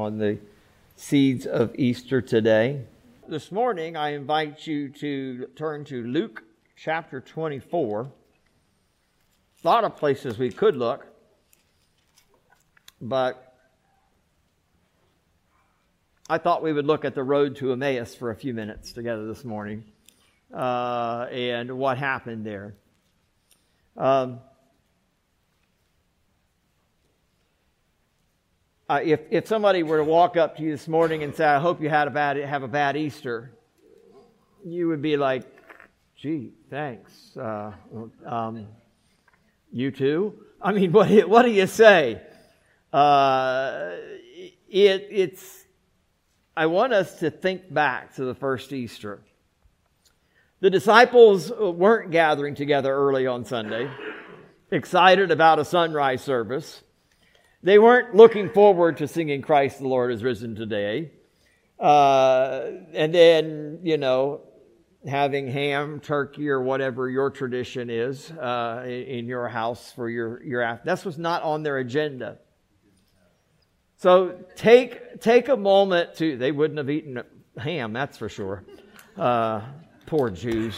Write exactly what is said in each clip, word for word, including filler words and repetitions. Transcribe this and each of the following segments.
on the seeds of Easter today. This morning, I invite you to turn to Luke chapter twenty-four. A lot of places we could look, but I thought we would look at the road to Emmaus for a few minutes together this morning uh, and what happened there. Um, uh, if if somebody were to walk up to you this morning and say, "I hope you had a bad have a bad Easter," you would be like, "Gee, thanks. Uh, um, you too." I mean, what what do you say? Uh, it it's. I want us to think back to the first Easter. The disciples weren't gathering together early on Sunday, excited about a sunrise service. They weren't looking forward to singing "Christ the Lord is risen today." Uh, and then, you know, having ham, turkey, or whatever your tradition is uh, in your house for your, your after. That was not on their agenda. So take take a moment to, they wouldn't have eaten ham, that's for sure. Uh, poor Jews.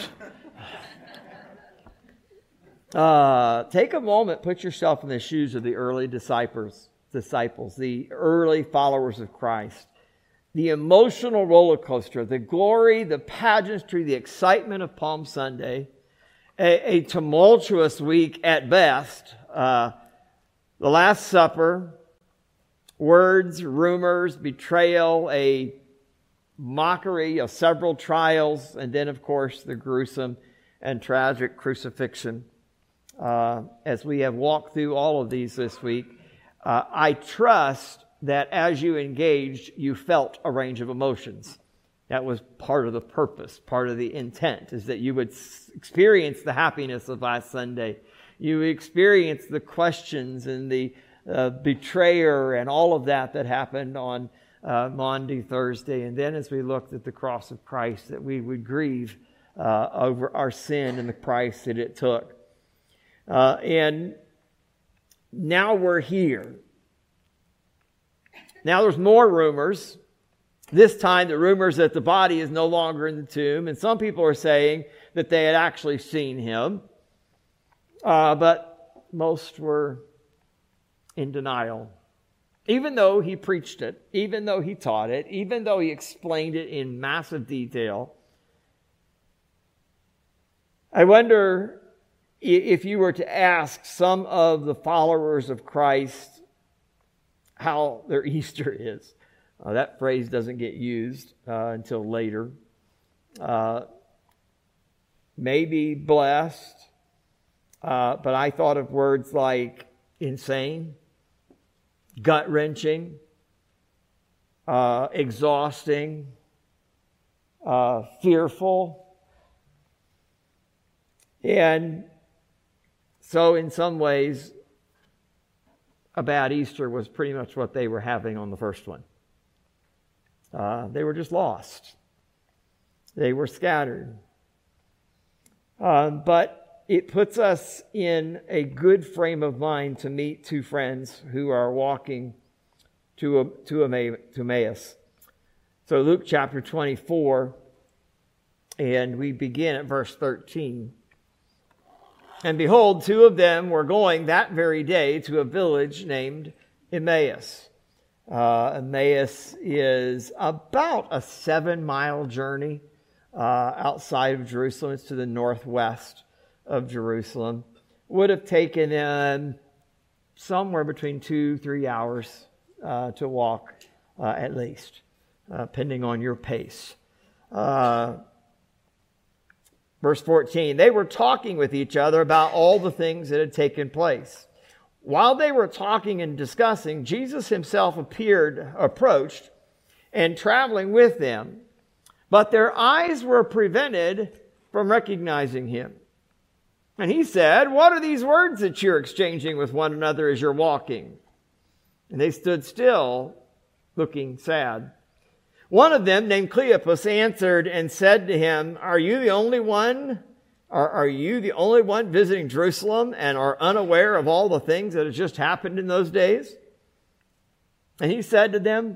Uh, take a moment, put yourself in the shoes of the early disciples, disciples, the early followers of Christ. The emotional roller coaster, the glory, the pageantry, the excitement of Palm Sunday, a, a tumultuous week at best, uh, the Last Supper, words, rumors, betrayal, a mockery of several trials, and then, of course, the gruesome and tragic crucifixion. Uh, as we have walked through all of these this week, uh, I trust that as you engaged, you felt a range of emotions. That was part of the purpose, part of the intent, is that you would experience the happiness of last Sunday. You experience the questions and the uh, betrayer and all of that that happened on uh, Maundy Thursday. And then as we looked at the cross of Christ, that we would grieve uh, over our sin and the price that it took. Uh, and now we're here. Now there's more rumors. This time the rumors that the body is no longer in the tomb. And some people are saying that they had actually seen him. Uh, but most were in denial. Even though he preached it, even though he taught it, even though he explained it in massive detail. I wonder if you were to ask some of the followers of Christ how their Easter is. Uh, that phrase doesn't get used uh, until later. Uh, maybe blessed, uh, but I thought of words like insane, gut-wrenching, uh, exhausting, uh, fearful. And so in some ways, a bad Easter was pretty much what they were having on the first one. Uh, they were just lost. They were scattered. Uh, but it puts us in a good frame of mind to meet two friends who are walking to, a, to, a, to Emmaus. So Luke chapter twenty-four, and we begin at verse thirteen. And behold, two of them were going that very day to a village named Emmaus. Uh, Emmaus is about a seven-mile journey uh, outside of Jerusalem. It's to the northwest of Jerusalem. Would have taken them somewhere between two, three hours uh, to walk, uh, at least, uh, depending on your pace. Uh, Verse fourteen, they were talking with each other about all the things that had taken place. While they were talking and discussing, Jesus himself appeared, approached, and traveling with them. But their eyes were prevented from recognizing him. And he said, "What are these words that you're exchanging with one another as you're walking?" And they stood still, looking sad. One of them, named Cleopas, answered and said to him, "Are you the only one? Are, are you the only one visiting Jerusalem and are unaware of all the things that have just happened in those days?" And he said to them,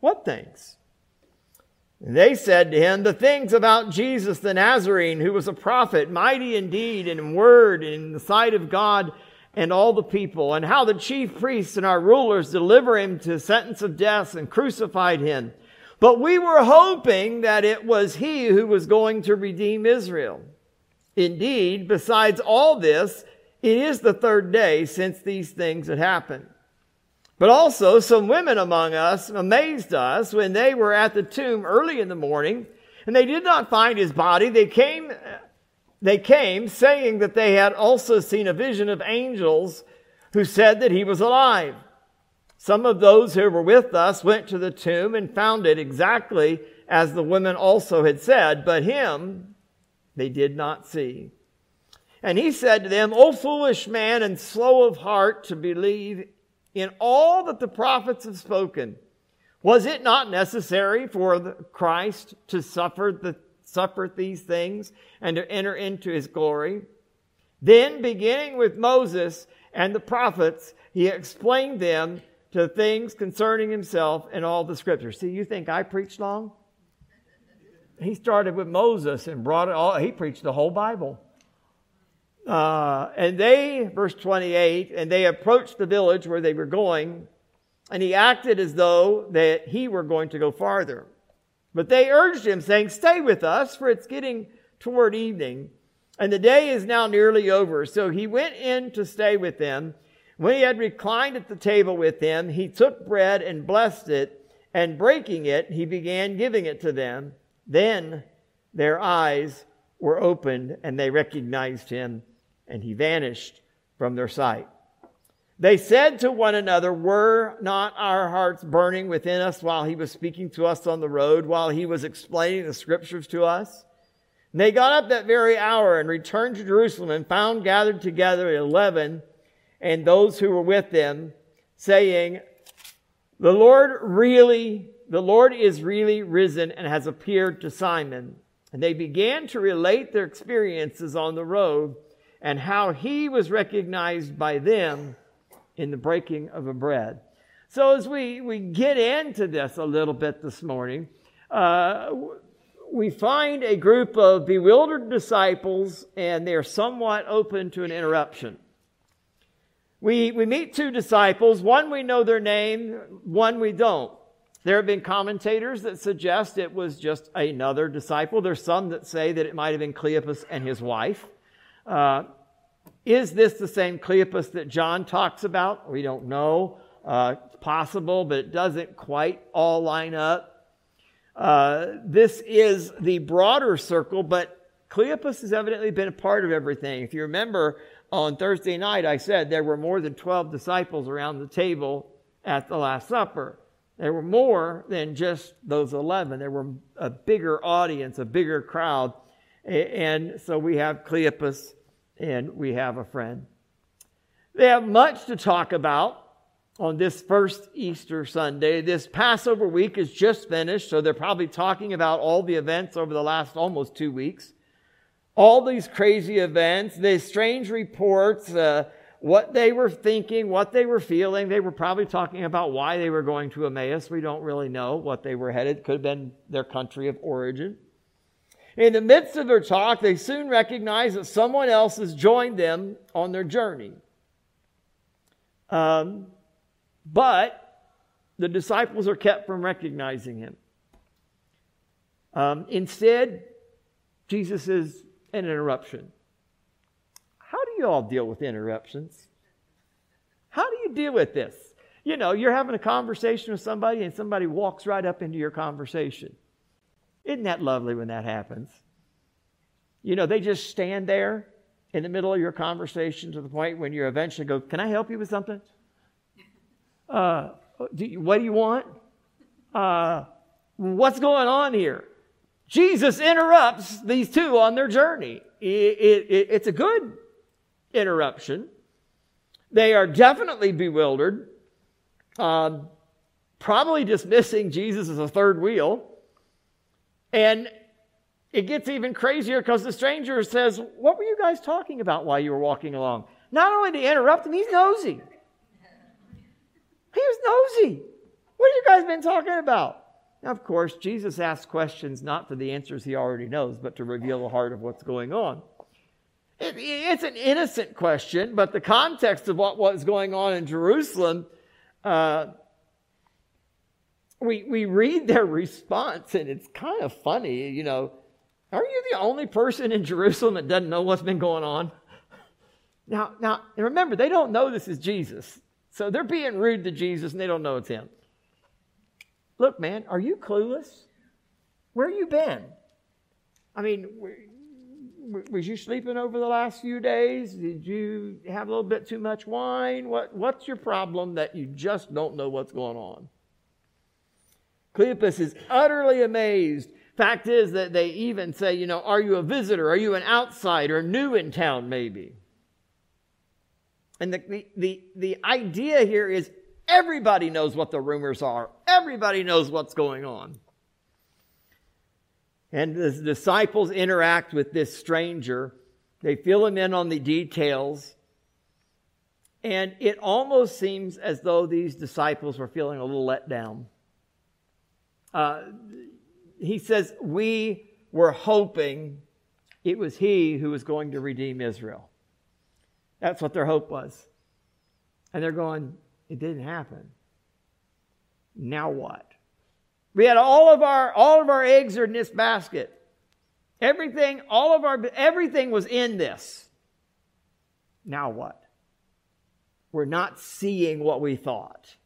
What things? And they said to him, the things about Jesus the Nazarene, who was a prophet, mighty in deed and in word and in the sight of God and all the people, and how the chief priests and our rulers deliver him to sentence of death and crucified him. But we were hoping that it was he who was going to redeem Israel. Indeed, besides all this, it is the third day since these things had happened. But also some women among us amazed us when they were at the tomb early in the morning, and they did not find his body. They came, they came saying that they had also seen a vision of angels who said that he was alive. Some of those who were with us went to the tomb and found it exactly as the women also had said, but him they did not see. And he said to them, O foolish man and slow of heart to believe in all that the prophets have spoken. Was it not necessary for the Christ to suffer the suffer these things and to enter into his glory? Then, beginning with Moses and the prophets, he explained them to things concerning himself and all the scriptures. See, you think I preached long? He started with Moses and brought it all. He preached the whole Bible. Uh, and they, verse twenty-eight, and they approached the village where they were going, and he acted as though that he were going to go farther. But they urged him, saying, stay with us, for it's getting toward evening, and the day is now nearly over. So he went in to stay with them. When he had reclined at the table with them, he took bread and blessed it, and breaking it, he began giving it to them. Then their eyes were opened, and they recognized him, and he vanished from their sight. They said to one another, were not our hearts burning within us while he was speaking to us on the road, while he was explaining the scriptures to us? And they got up that very hour and returned to Jerusalem and found gathered together eleven and those who were with them, saying, The Lord really, the Lord is really risen and has appeared to Simon. And they began to relate their experiences on the road and how he was recognized by them in the breaking of a bread. So as we, we get into this a little bit this morning, uh, we find a group of bewildered disciples, and they're somewhat open to an interruption. We, we meet two disciples. One we know their name, one we don't. There have been commentators that suggest it was just another disciple. There's some that say that it might have been Cleopas and his wife. Uh, is this the same Cleopas that John talks about? We don't know. Uh, it's possible, but it doesn't quite all line up. Uh, this is the broader circle, but Cleopas has evidently been a part of everything. If you remember, on Thursday night, I said there were more than twelve disciples around the table at the Last Supper. There were more than just those eleven. There were a bigger audience, a bigger crowd. And so we have Cleopas and we have a friend. They have much to talk about on this first Easter Sunday. This Passover week is just finished, so they're probably talking about all the events over the last almost two weeks. All these crazy events, these strange reports, uh, what they were thinking, what they were feeling. They were probably talking about why they were going to Emmaus. We don't really know what they were headed. Could have been their country of origin. In the midst of their talk, they soon recognize that someone else has joined them on their journey. Um, but the disciples are kept from recognizing him. Um, instead, Jesus is an interruption. How do you all deal with interruptions? How do you deal with this? You know, you're having a conversation with somebody and somebody walks right up into your conversation. Isn't that lovely when that happens? You know, they just stand there in the middle of your conversation to the point when you eventually go, can I help you with something? Uh, do you, what do you want? Uh, what's going on here? Jesus interrupts these two on their journey. It, it, it, it's a good interruption. They are definitely bewildered, um, probably dismissing Jesus as a third wheel. And it gets even crazier because the stranger says, what were you guys talking about while you were walking along? Not only did he interrupt him, he's nosy. He was nosy. What have you guys been talking about? Now, of course, Jesus asks questions not for the answers he already knows, but to reveal the heart of what's going on. It, it's an innocent question, but the context of what was going on in Jerusalem, uh, we, we read their response, and it's kind of funny, you know. Are you the only person in Jerusalem that doesn't know what's been going on? Now, now, remember, they don't know this is Jesus. So they're being rude to Jesus, and they don't know it's him. Look, man, are you clueless? Where you been? I mean, was you sleeping over the last few days? Did you have a little bit too much wine? What, what's your problem that you just don't know what's going on? Cleopas is utterly amazed. Fact is that they even say, you know, are you a visitor? Are you an outsider, new in town maybe? And the, the, the, the idea here is everybody knows what the rumors are. Everybody knows what's going on. And the disciples interact with this stranger. They fill him in on the details. And it almost seems as though these disciples were feeling a little let down. Uh, he says, we were hoping it was he who was going to redeem Israel. That's what their hope was. And they're going, it didn't happen. Now what? We had all of our all of our eggs are in this basket. Everything, all of our everything was in this. Now what? We're not seeing what we thought.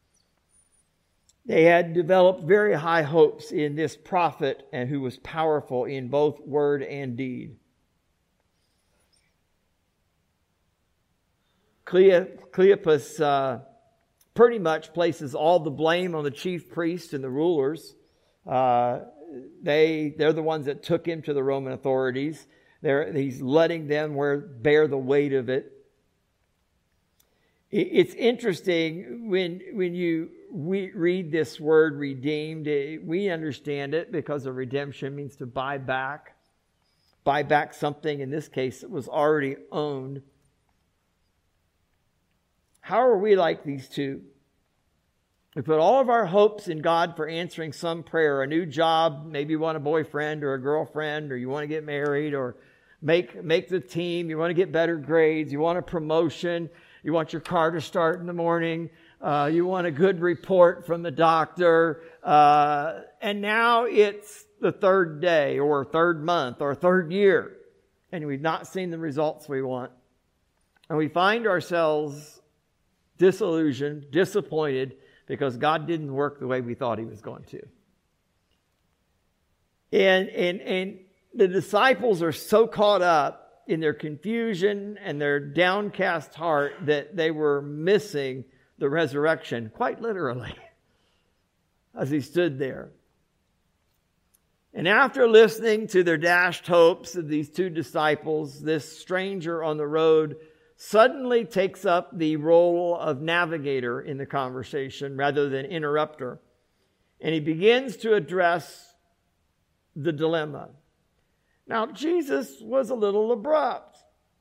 They had developed very high hopes in this prophet and who was powerful in both word and deed. Cleopas uh, pretty much places all the blame on the chief priests and the rulers. Uh, they, they're the ones that took him to the Roman authorities. They're, he's letting them wear, bear the weight of it. it. It's interesting when, when you we read this word redeemed, we understand it because of redemption means to buy back. Buy back something, in this case, that was already owned. How are we like these two? We put all of our hopes in God for answering some prayer, a new job, maybe you want a boyfriend or a girlfriend, or you want to get married, or make, make the team, you want to get better grades, you want a promotion, you want your car to start in the morning, uh, you want a good report from the doctor, uh, and now it's the third day, or third month, or third year, and we've not seen the results we want. And we find ourselves disillusioned, disappointed, because God didn't work the way we thought he was going to. And, and, and the disciples are so caught up in their confusion and their downcast heart that they were missing the resurrection, quite literally, as he stood there. And after listening to their dashed hopes of these two disciples, this stranger on the road suddenly takes up the role of navigator in the conversation rather than interrupter. And he begins to address the dilemma. Now, Jesus was a little abrupt.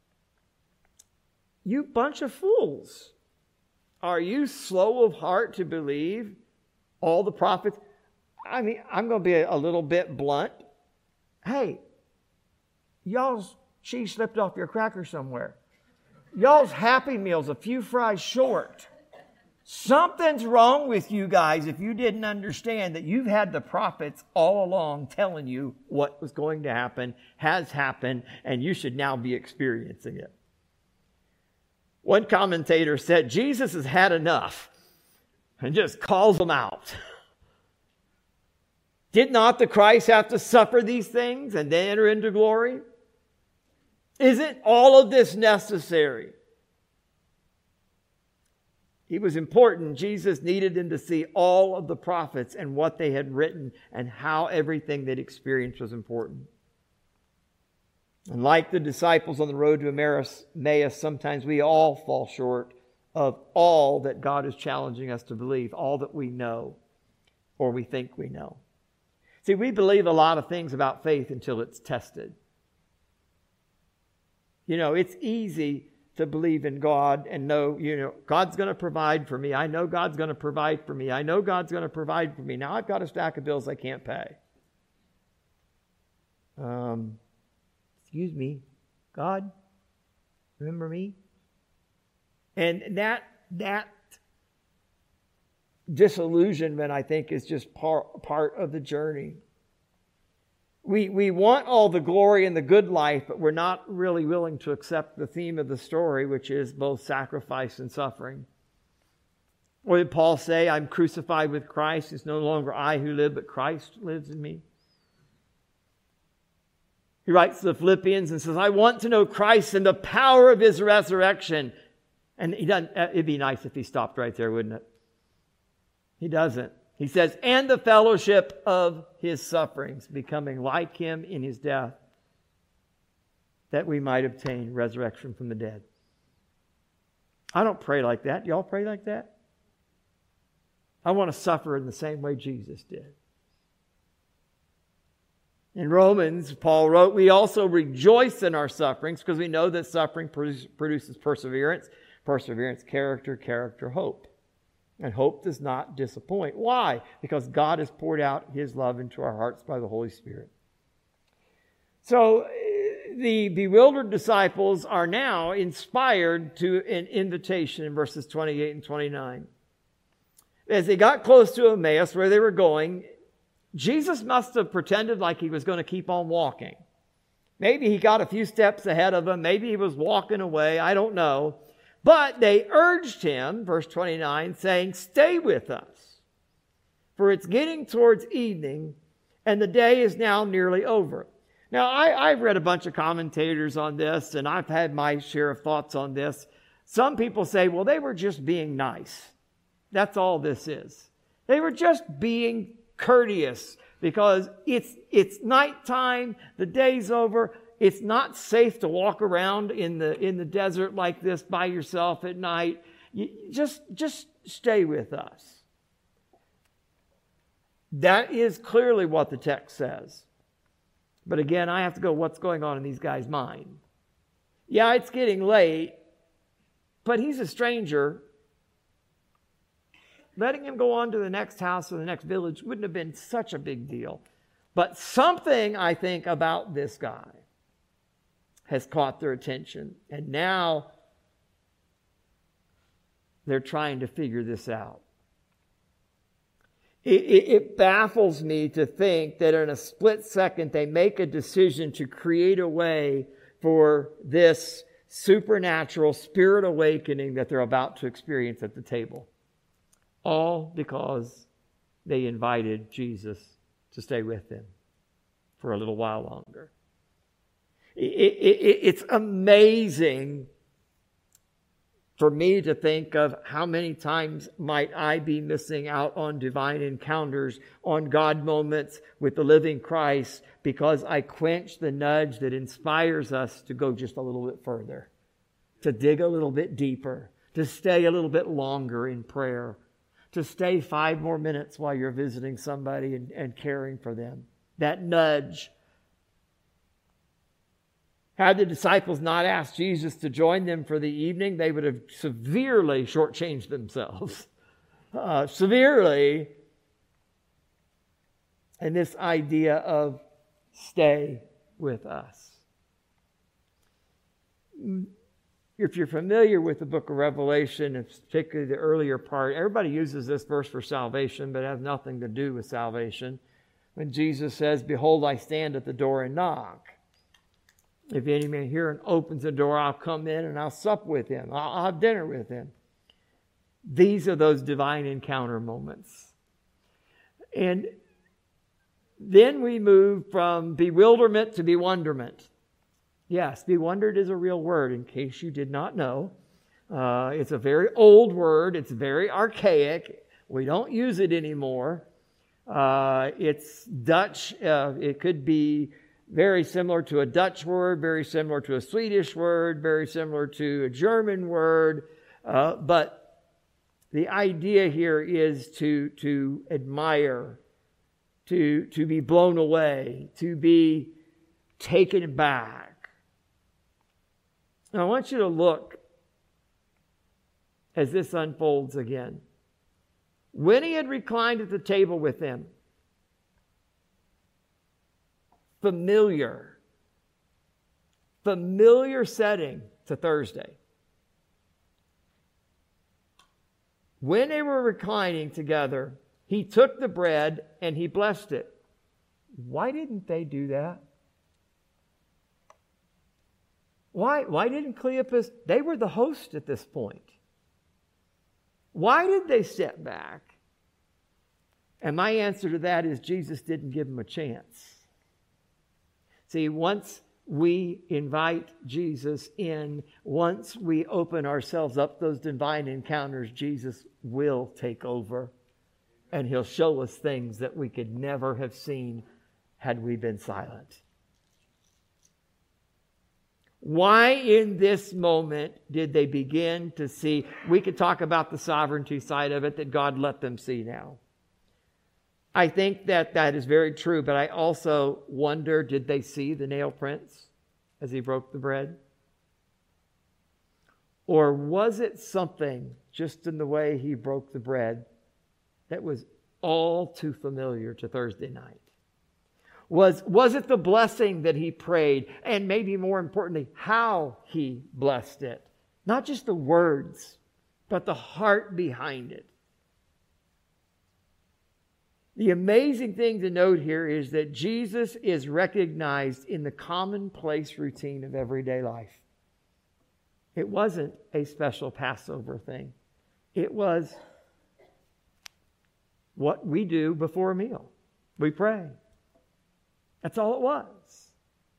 You bunch of fools. Are you slow of heart to believe all the prophets? I mean, I'm going to be a little bit blunt. Hey, y'all's cheese slipped off your cracker somewhere. Y'all's Happy Meal's a few fries short. Something's wrong with you guys if you didn't understand that you've had the prophets all along telling you what was going to happen, has happened, and you should now be experiencing it. One commentator said, Jesus has had enough and just calls them out. Did not the Christ have to suffer these things and then enter into glory? Isn't all of this necessary? It was important. Jesus needed them to see all of the prophets and what they had written and how everything they'd experienced was important. And like the disciples on the road to Emmaus, sometimes we all fall short of all that God is challenging us to believe, all that we know or we think we know. See, we believe a lot of things about faith until it's tested. You know, it's easy to to believe in God and know, you know, God's going to provide for me. I know God's going to provide for me. I know God's going to provide for me. Now I've got a stack of bills I can't pay. Um, excuse me, God, remember me? And that that disillusionment, I think, is just part, part of the journey. We, we want all the glory and the good life, but we're not really willing to accept the theme of the story, which is both sacrifice and suffering. What did Paul say? I'm crucified with Christ. It's no longer I who live, but Christ lives in me. He writes to the Philippians and says, I want to know Christ and the power of His resurrection. And he doesn't, it'd be nice if he stopped right there, wouldn't it? He doesn't. He says, and the fellowship of His sufferings, becoming like Him in His death, that we might obtain resurrection from the dead. I don't pray like that. Y'all pray like that? I want to suffer in the same way Jesus did. In Romans, Paul wrote, we also rejoice in our sufferings because we know that suffering produces perseverance. Perseverance, character, character, hope. And hope does not disappoint. Why? Because God has poured out His love into our hearts by the Holy Spirit. So the bewildered disciples are now inspired to an invitation in verses twenty-eight and twenty-nine. As they got close to Emmaus, where they were going, Jesus must have pretended like He was going to keep on walking. Maybe He got a few steps ahead of them. Maybe He was walking away. I don't know. But they urged Him, verse twenty-nine, saying, stay with us, for it's getting towards evening, and the day is now nearly over. Now, I, I've read a bunch of commentators on this, and I've had my share of thoughts on this. Some people say, well, they were just being nice. That's all this is. They were just being courteous, because it's, it's nighttime, the day's over. It's not safe to walk around in the in the desert like this by yourself at night. You, just, just stay with us. That is clearly what the text says. But again, I have to go, what's going on in these guys' mind? Yeah, it's getting late, but he's a stranger. Letting him go on to the next house or the next village wouldn't have been such a big deal. But something, I think, about this guy has caught their attention. And now they're trying to figure this out. It, it, it baffles me to think that in a split second they make a decision to create a way for this supernatural spirit awakening that they're about to experience at the table. All because they invited Jesus to stay with them for a little while longer. It, it, it's amazing for me to think of how many times might I be missing out on divine encounters, on God moments with the living Christ, because I quench the nudge that inspires us to go just a little bit further, to dig a little bit deeper, to stay a little bit longer in prayer, to stay five more minutes while you're visiting somebody and, and caring for them. That nudge. Had the disciples not asked Jesus to join them for the evening, they would have severely shortchanged themselves. Uh, severely. And this idea of stay with us. If you're familiar with the book of Revelation, and particularly the earlier part, everybody uses this verse for salvation, but it has nothing to do with salvation. When Jesus says, behold, I stand at the door and knock. If any man hear and opens the door, I'll come in and I'll sup with him. I'll, I'll have dinner with him. These are those divine encounter moments. And then we move from bewilderment to bewonderment. Yes, bewondered is a real word, in case you did not know. Uh, it's a very old word. It's very archaic. We don't use it anymore. Uh, it's Dutch. Uh, it could be very similar to a Dutch word, very similar to a Swedish word, very similar to a German word. Uh, but the idea here is to, to admire, to, to be blown away, to be taken back. Now I want you to look as this unfolds again. When he had reclined at the table with them, familiar, familiar setting to Thursday. When they were reclining together, he took the bread and he blessed it. Why didn't they do that? Why, why didn't Cleopas? They were the host at this point. Why did they step back? And my answer to that is Jesus didn't give them a chance. See, once we invite Jesus in, once we open ourselves up those divine encounters, Jesus will take over. And he'll show us things that we could never have seen had we been silent. Why in this moment did they begin to see? We could talk about the sovereignty side of it that God let them see now. I think that that is very true, but I also wonder, did they see the nail prints as he broke the bread? Or was it something just in the way he broke the bread that was all too familiar to Thursday night? Was, was it the blessing that he prayed? And maybe more importantly, how he blessed it? Not just the words, but the heart behind it. The amazing thing to note here is that Jesus is recognized in the commonplace routine of everyday life. It wasn't a special Passover thing. It was what we do before a meal. We pray. That's all it was.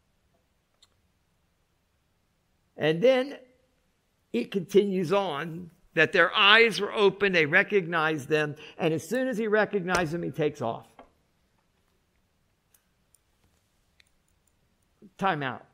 And then it continues on that their eyes were open, they recognized them, and as soon as he recognized them, he takes off. Time out.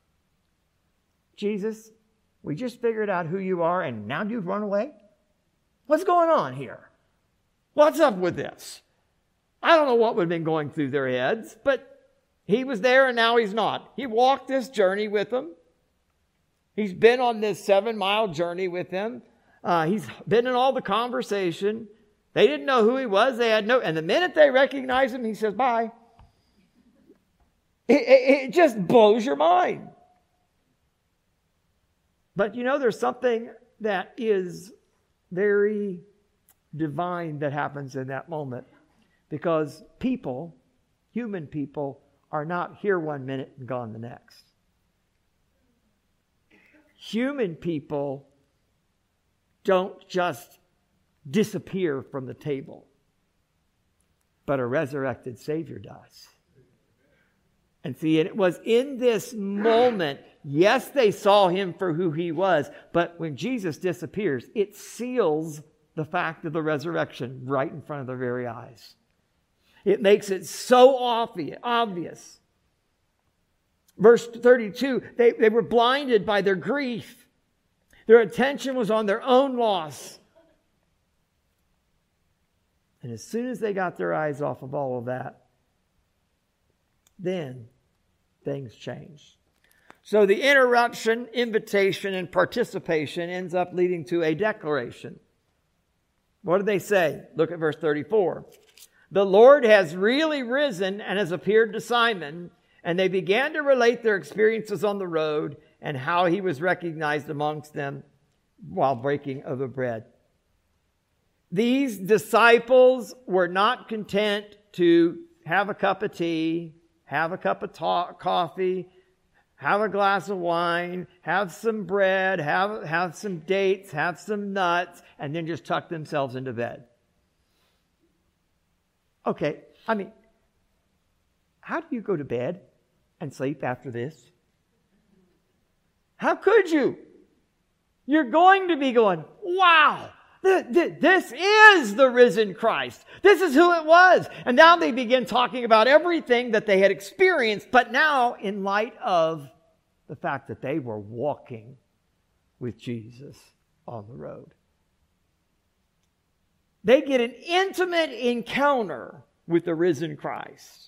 Jesus, we just figured out who you are, and now you've run away? What's going on here? What's up with this? I don't know what would have been going through their heads, but he was there and now he's not. He walked this journey with them. He's been on this seven-mile journey with them. Uh, he's been in all the conversation. They didn't know who he was. They had no, and the minute they recognize him, he says, bye. It, it, it just blows your mind. But you know, there's something that is very divine that happens in that moment. Because people, human people, are not here one minute and gone the next. Human people don't just disappear from the table, but a resurrected Savior does. And see, it was in this moment, yes, they saw him for who he was, but when Jesus disappears, it seals the fact of the resurrection right in front of their very eyes. It makes it so obvious. Verse thirty-two, they, they were blinded by their grief. Their attention was on their own loss. And as soon as they got their eyes off of all of that, then things changed. So the interruption, invitation, and participation ends up leading to a declaration. What did they say? Look at verse thirty-four. The Lord has really risen and has appeared to Simon. And they began to relate their experiences on the road and how he was recognized amongst them while breaking of the bread. These disciples were not content to have a cup of tea, have a cup of ta- coffee, have a glass of wine, have some bread, have, have some dates, have some nuts, and then just tuck themselves into bed. Okay, I mean, how do you go to bed and sleep after this? How could you? You're going to be going, wow, th- th- this is the risen Christ. This is who it was. And now they begin talking about everything that they had experienced, but now in light of the fact that they were walking with Jesus on the road. They get an intimate encounter with the risen Christ.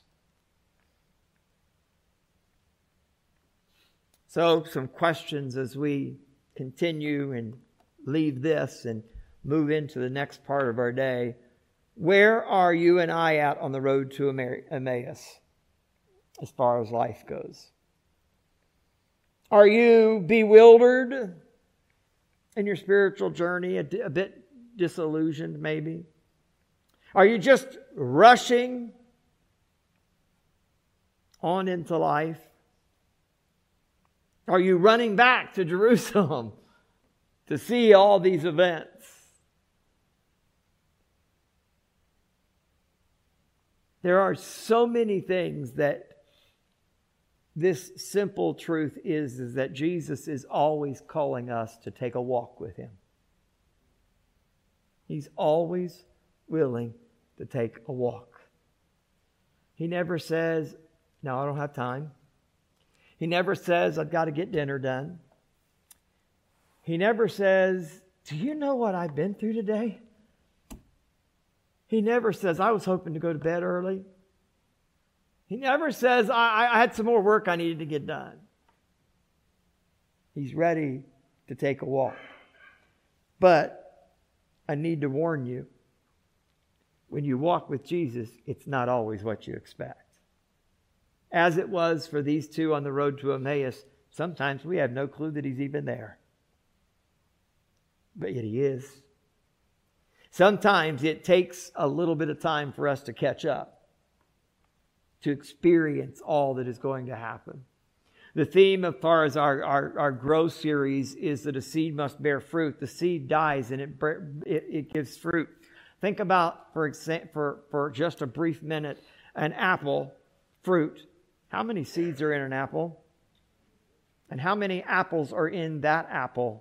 So, some questions as we continue and leave this and move into the next part of our day, where are you and I at on the road to Emmaus as far as life goes? Are you bewildered in your spiritual journey, a, a bit disillusioned maybe? Are you just rushing on into life? Are you running back to Jerusalem to see all these events? There are so many things that this simple truth is, is that Jesus is always calling us to take a walk with Him. He's always willing to take a walk. He never says, no, I don't have time. He never says, I've got to get dinner done. He never says, do you know what I've been through today? He never says, I was hoping to go to bed early. He never says, I, I had some more work I needed to get done. He's ready to take a walk. But I need to warn you, when you walk with Jesus, it's not always what you expect. As it was for these two on the road to Emmaus, sometimes we have no clue that He's even there. But yet He is. Sometimes it takes a little bit of time for us to catch up, to experience all that is going to happen. The theme as far as our, our, our Grow series is that a seed must bear fruit. The seed dies and it, it, it gives fruit. Think about, for, exa- for, for just a brief minute, an apple fruit. How many seeds are in an apple? And how many apples are in that apple?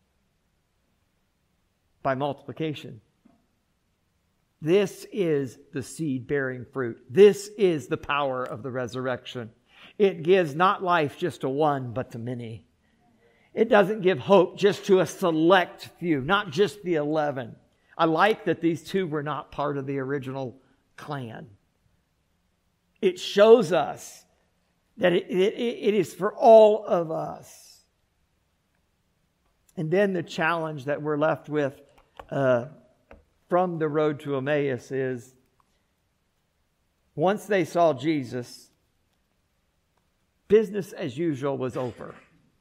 By multiplication. This is the seed bearing fruit. This is the power of the resurrection. It gives not life just to one, but to many. It doesn't give hope just to a select few, not just the eleven. I like that these two were not part of the original clan. It shows us that it, it, it is for all of us. And then the challenge that we're left with uh, from the road to Emmaus is, once they saw Jesus, business as usual was over.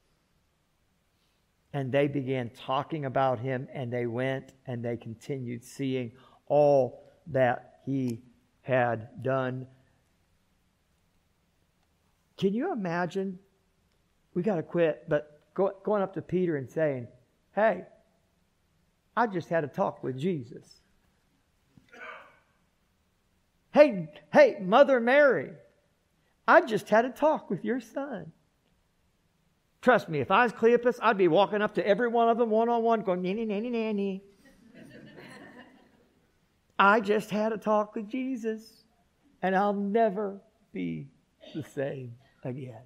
And they began talking about Him, and they went and they continued seeing all that He had done. Can you imagine? We got to quit, but go, going up to Peter and saying, hey, I just had a talk with Jesus. Hey, hey, Mother Mary, I just had a talk with your son. Trust me, if I was Cleopas, I'd be walking up to every one of them one-on-one going, nanny, nanny, nanny. I just had a talk with Jesus, and I'll never be the same again.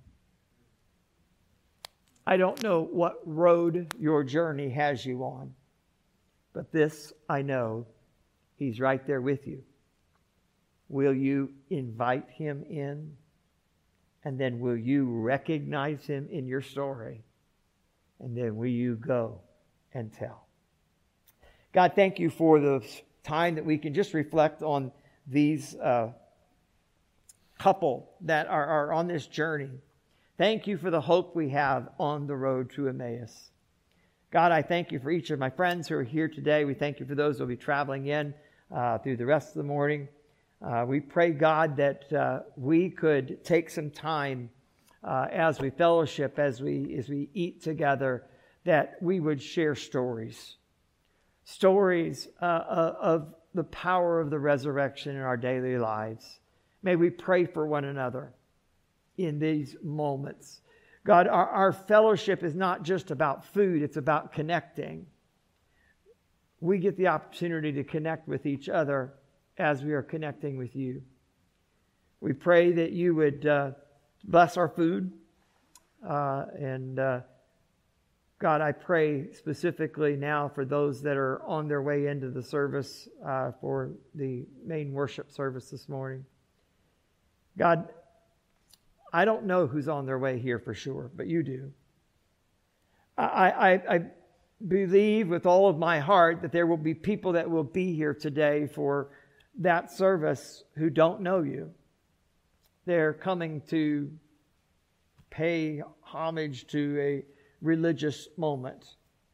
I don't know what road your journey has you on, but this I know, He's right there with you. Will you invite Him in? And then will you recognize Him in your story? And then will you go and tell? God, thank You for the time that we can just reflect on these uh, couple that are, are on this journey. Thank You for the hope we have on the road to Emmaus. God, I thank You for each of my friends who are here today. We thank You for those who will be traveling in uh, through the rest of the morning. Uh, we pray, God, that uh, we could take some time uh, as we fellowship, as we as we eat together, that we would share stories. Stories uh, of the power of the resurrection in our daily lives. May we pray for one another in these moments. God, our, our fellowship is not just about food, it's about connecting. We get the opportunity to connect with each other as we are connecting with You. We pray that You would uh, bless our food. Uh, and uh, God, I pray specifically now for those that are on their way into the service uh, for the main worship service this morning. God, I don't know who's on their way here for sure, but You do. I, I, I believe with all of my heart that there will be people that will be here today for that service who don't know you. They're coming to pay homage to a religious moment.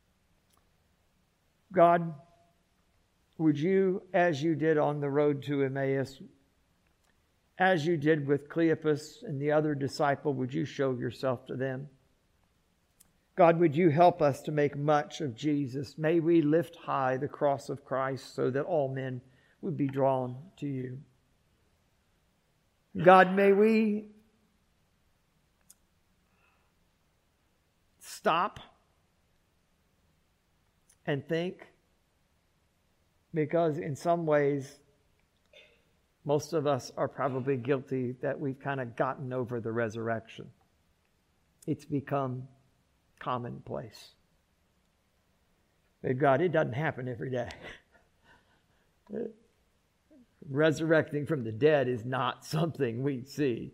God, would you, as you did on the road to Emmaus, as you did with Cleopas and the other disciple, would you show yourself to them? God, would you help us to make much of Jesus? May we lift high the cross of Christ so that all men would be drawn to you. God, may we stop and think, because in some ways, most of us are probably guilty that we've kind of gotten over the resurrection. It's become commonplace. But God, it doesn't happen every day. Resurrecting from the dead is not something we see.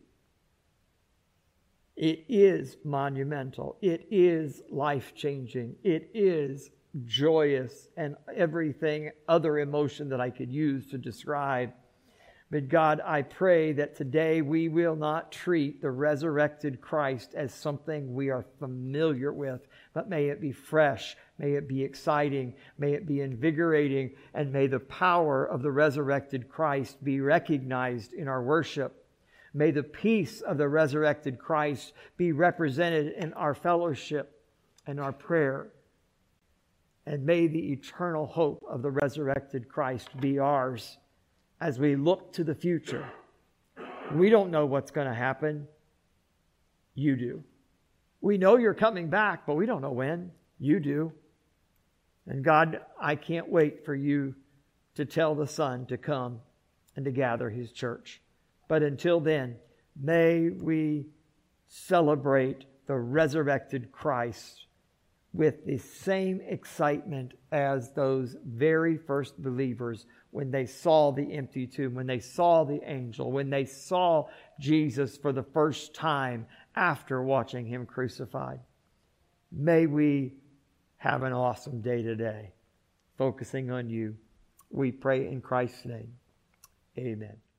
It is monumental. It is life-changing. It is joyous and everything other emotion that I could use to describe. But God, I pray that today we will not treat the resurrected Christ as something we are familiar with, but may it be fresh, may it be exciting, may it be invigorating, and may the power of the resurrected Christ be recognized in our worship. May the peace of the resurrected Christ be represented in our fellowship and our prayer. And may the eternal hope of the resurrected Christ be ours as we look to the future. We don't know what's going to happen. You do. We know you're coming back, but we don't know when. You do. And God, I can't wait for you to tell the Son to come and to gather his church. But until then, may we celebrate the resurrected Christ with the same excitement as those very first believers when they saw the empty tomb, when they saw the angel, when they saw Jesus for the first time after watching him crucified. May we have an awesome day today, focusing on you. We pray in Christ's name. Amen.